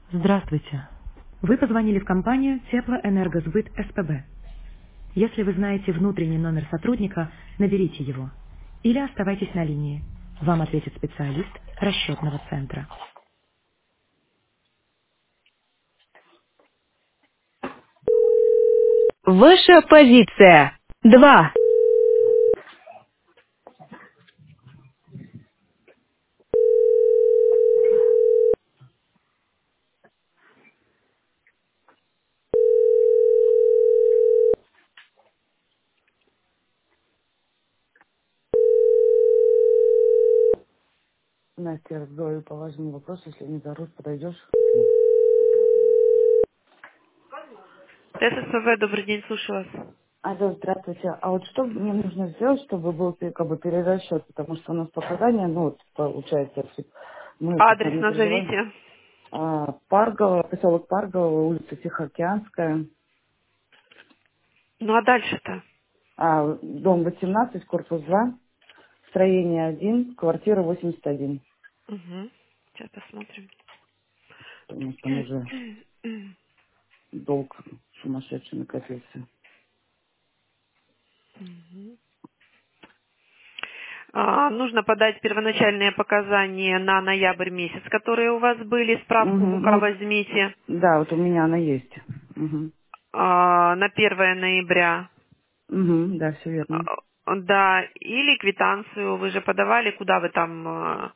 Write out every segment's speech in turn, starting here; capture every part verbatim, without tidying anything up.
Здравствуйте. Вы позвонили в компанию Теплоэнергосбыт СПБ. Если вы знаете внутренний номер сотрудника, наберите его. Или оставайтесь на линии. Вам ответит специалист расчетного центра. Ваша позиция. Два. Настя, я разговариваю по важному вопросу, если не зарут, подойдешь? ТССВ, добрый день, слушаю вас. Алло, здравствуйте. А вот что мне нужно сделать, чтобы был пе- как бы перерасчет? Потому что у нас показания, ну, вот, получается, если мы как-то Адрес не переживаем. назовите. А, Паргола, поселок Паргола, улица Тихоокеанская, Ну а дальше-то? а, дом восемнадцать, корпус два, строение один, квартира восемьдесят один. Угу. Сейчас посмотрим. Потому что там уже долг сумасшедший накопился. Мгм. А, нужно подать первоначальные показания на ноябрь месяц, которые у вас были. Угу. Справку в УК Ну, возьмите. да, вот у меня она есть. Угу. А, на первое ноября. Угу, да, все верно. А, да, или квитанцию. Вы же подавали, куда вы там... а,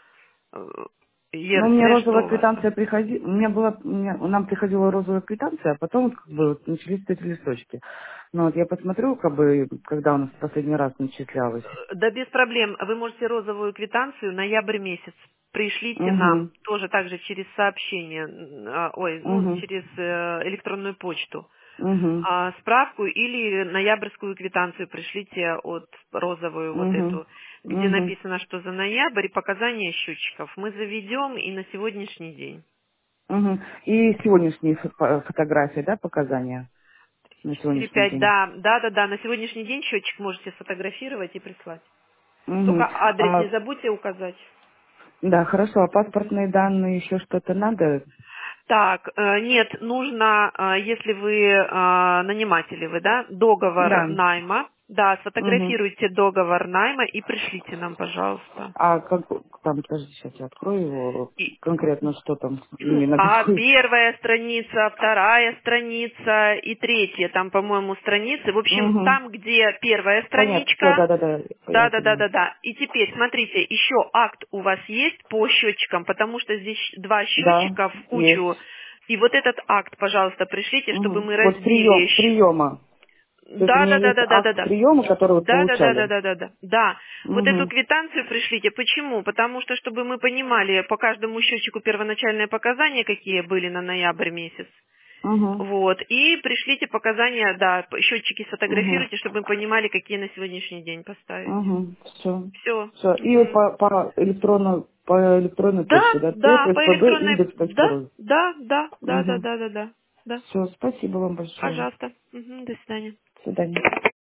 э, Ну, мне ЕРС, розовая что у вас? квитанция приходила, у меня была, у меня- нам приходила розовая квитанция, а потом вот как бы вот начались эти листочки. Ну, вот я посмотрю, как бы, когда у нас в последний раз начислялось. Да без проблем. Вы можете розовую квитанцию ноябрь месяц. Пришлите нам Угу, тоже также через сообщение, м, а, ой, ну, угу, через э, электронную почту. угу, А, справку или ноябрьскую квитанцию пришлите от розовую вот угу, эту, где угу, написано, что за ноябрь и показания счетчиков. Мы заведем и на сегодняшний день. угу. И сегодняшние фо- фотографии, да, показания на четыре сегодняшний пять, день. да, да, да, да, на сегодняшний день счетчик можете сфотографировать и прислать. Только Угу. адрес не А, забудьте указать. да, хорошо, а паспортные данные еще что-то надо? Так, э, нет, нужно, э, если вы э, наниматели, вы, да, договор Да. найма, да, Угу. сфотографируйте договор найма и пришлите нам, пожалуйста. А как, там, подожди, сейчас я открою его, И- конкретно что там именно а какой. первая страница, вторая страница и третья, там, по-моему, страницы. В общем, Угу. там, где первая Понятно, все, страничка, да-да-да, я да, да, да, поняла. да, да. И теперь, смотрите, еще акт у вас есть по счетчикам, потому что здесь два Да, счетчика в кучу. есть. И вот этот акт, пожалуйста, пришлите, чтобы Угу. мы Вот разбили. прием, щ- приема. То есть у Да, меня да, да, есть да, да, да, акт да. приема, который вы Да, да, да, да, получали. да, да, да. Да. Вот эту Угу. квитанцию пришлите. Почему? Потому что, чтобы мы понимали по каждому счетчику первоначальные показания, какие были на ноябрь месяц. Угу. Вот. И пришлите показания, да, п- счетчики Угу. сфотографируйте, чтобы мы понимали, какие на сегодняшний день поставить. Угу. Все. Все. Все. И вот по, по электронной, по электронной Да, почте, да, да, по тфспб электронной, индекс точка да, ру. да, да, да, да, Угу. да, да, да, да. Все, спасибо вам большое. Пожалуйста. Мгм, до свидания. До свидания.